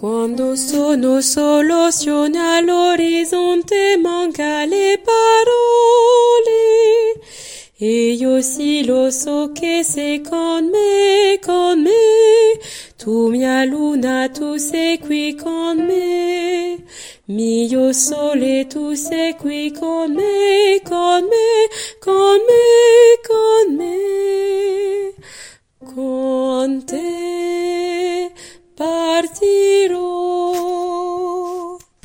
Quando sono solo sogno all'orizzonte manca le parole e io sì lo so che sei con me, tu mia luna, tu sei qui con me, mio sole, tu sei qui con me, con me, con me, con me.